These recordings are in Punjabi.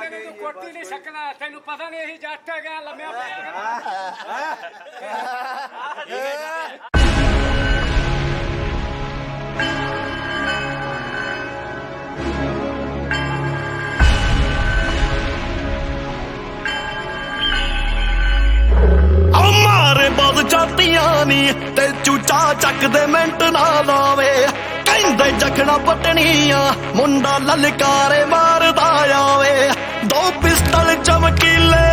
ਤੂੰ ਕੋਟੀ ਨਹੀਂ ਸਕਣਾ ਤੈਨੂੰ ਪਤਾ ਨਹੀਂ ਅਸੀਂ ਜੱਟ ਹੈਗੇ ਲੰਮਿਆ ਪਿਆ ਮਾਰੇ ਬਹੁਤ ਜਾਤੀਆਂ ਨੀ ਤੇ ਚੂਚਾ ਚੱਕਦੇ ਮਿੰਟ ਨਾ ਲਾਵੇ ਕਹਿੰਦੇ ਜਖਣਾ ਪਟਣੀਆਂ ਮੁੰਡਾ ਲਲਕਾਰੇ ਮਾਰਦਾ ਆਵੇ ਦੋ ਪਿਸਤਲ ਚਮਕੀਲੇ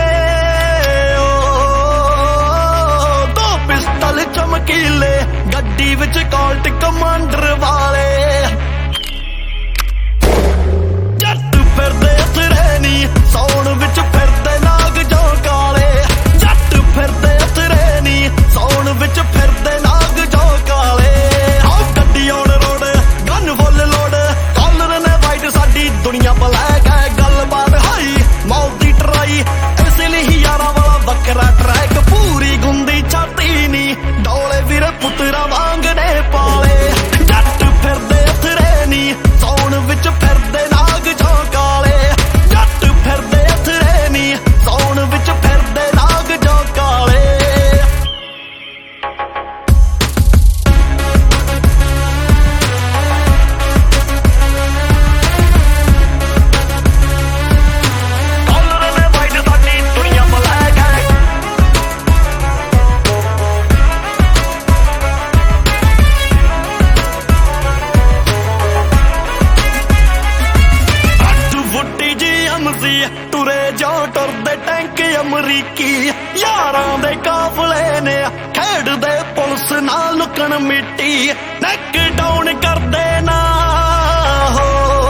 ਦੋ ਪਿਸਤਲ ਚਮਕੀਲੇ ਗੱਡੀ ਵਿੱਚ ਕਾਲਟ ਕਮਾਂਡਰ ਵਾਲੇ ਜੱਟ ਫਿਰਦੇ ਅਸਰੇ ਨੀ ਸੌਣ ਵਿੱਚ ਫਿਰਦੇ ਨਾਗ ਜੋ ਕਾਲੇ ਫਿਰਦੇ ਉਤਰੇ ਨੀ ਸੌਣ ਵਿੱਚ ਫਿਰਦੇ ਨਾਗ ਜੋ ਕਾਲੇ ਆਹ ਗੱਡੀ on road gun full load collar ਨੇ ਵਾਈਟ ਸਾਡੀ ਦੁਨੀਆ ਬਲੈਕ ਹੈ ਗੱਲਬਾਤ ਹਾਈ ਮੌਤ ਦੀ ਟਰਾਈ ਇਸ ਲਈ ਯਾਰਾਂ ਵਾਲਾ ਵੱਖਰਾ ਟਰੈਕ ਪੂਰੀ ਗੁੰਦੀ ਛਾਤੀ ਨੀ ਡੋਲੇ ਵੀਰੇ ਪੁੱਤਰਾ ਵਾਂਗ ਨੇ ਪਾਲੇ ਜੱਟ ਫਿਰਦੇ ਉਤਰੇ ਨੀ ਸੌਣ ਵਿੱਚ ਫਿਰਦੇ ਨਾਗ ਜੋ ਕਾਲੇ ਜੱਟ ਫਿਰਦੇ ਉਤਰੇ ਨੀ ਸੌਣ ਵਿੱਚ ਫਿਰਦੇ ਨਾਗ ਜੋ ਟੁਰੇ ਜੋ ਟੁਰਦੇ ਟੈਂਕ ਅਮਰੀਕੀ ਯਾਰਾਂ ਦੇ ਕਾਫਲੇ ਨੇ ਖੇਡਦੇ ਪੁਲਿਸ ਨਾਲ ਲੁਕਣ ਮਿੱਟੀ ਨੈਕ ਡਾਊਨ ਕਰਦੇ ਨਾ ਹੋ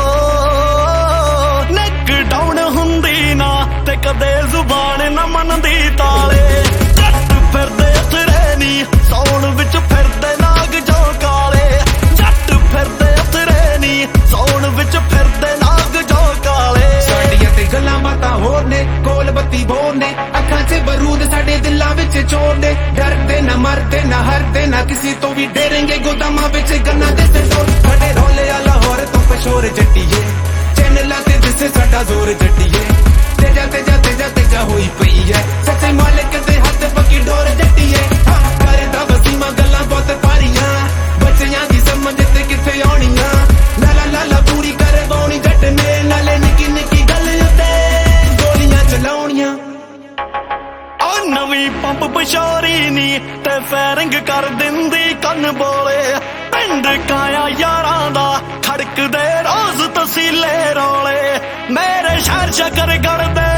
ਨੈਕ ਡਾਊਨ ਹੁੰਦੀ ਨਾ ਤੇ ਕਦੇ ਜ਼ੁਬਾਨ ਨਾ ਮੰਨਦੀ ਤਾਲੇ ਜੱਟ ਫਿਰਦੇ ਉਤਰੇ ਨੀ ਸੌਣ ਵਿੱਚ ਫਿਰਦੇ ਨਾਗ ਜੋ ਕਾਲੇ ਜੱਟ ਫਿਰਦੇ ਉਤਰੇ ਨੀ ਸੌਣ ਵਿੱਚ ਫਿਰਦੇ ਨਾਗ ਜੋ ਕਾਲੇ ਗੱਲਾਂ ਬਾਤਾਂ ਹੋਰ ਨੇ ਕੋਲ ਬੱਤੀ ਬੋਰ ਨੇ ਅੱਖਾਂ 'ਚ ਬਰੂਦ ਸਾਡੇ ਦਿਲਾਂ ਵਿੱਚ ਚੋਰ ਨੇ ਡਰਦੇ ਨਾ ਮਰਦੇ ਨਾ ਹਰਦੇ ਨਾ ਕਿਸੇ ਤੋਂ ਵੀ ਡਰਨਗੇ ਗੋਦਾਮਾਂ ਵਿੱਚ ਗੰਨਾਂ ਦੇ ਸਟੋਰ ਸਾਡੇ ਰੋਲੇ ਆ ਲਾਹੌਰ ਤੋਂ ਪਸ਼ੋਰ ਜੱਟੀਏ ਚੈਨਲਾਂ ਤੇ ਦਿਸੇ ਸਾਡਾ ਜ਼ੋਰ ਜੱਟੀਏ ਤੇਜਾ ਤੇਜਾ ਤੇਜਾ ਤੇਜਾ ਹੋਈ ਪਈ ਐ ਸੱਚੇ ਮਾਲਕ ਦੇ ਹੱਥ ਪੱਕੀ ਡੋਰ ਜੱਟੀਏ ਕਰਦਾ ਵਸੀਮਾ ਗੱਲਾਂ ਬਹੁਤ ਪਾਰੀਆਂ ਬੱਚਿਆਂ ਦੀ ਸਮਝ ਤੇ ਕਿੱਥੇ ਆਉਣੀਆਂ ਲਾਲਾ ਲਾਲਾ ਪੂਰੀ ਕਰਵਾਉਣੀ ਜੱਟ ਨੇ ਨਾਲੇ ਨਿੱਕੀ ਨਿੱਕੀ ਗੱਲ ਚਲਾਉਣੀਆਂ ਆ ਨਵੀਂ ਪੰਪ ਪਛੋਰੀ ਨੀ ਤੇ ਫੈਰਿੰਗ ਕਰ ਦਿੰਦੀ ਕੰਨ ਬੋਲੇ ਪਿੰਡ ਕਾਇਆ ਯਾਰਾਂ ਦਾ ਖੜਕਦੇ ਰੋਜ਼ ਤਸੀਲੇ ਰੋਲੇ ਮੇਰੇ ਸ਼ਹਿਰ ਸ਼ਕਰ ਕਰਦੇ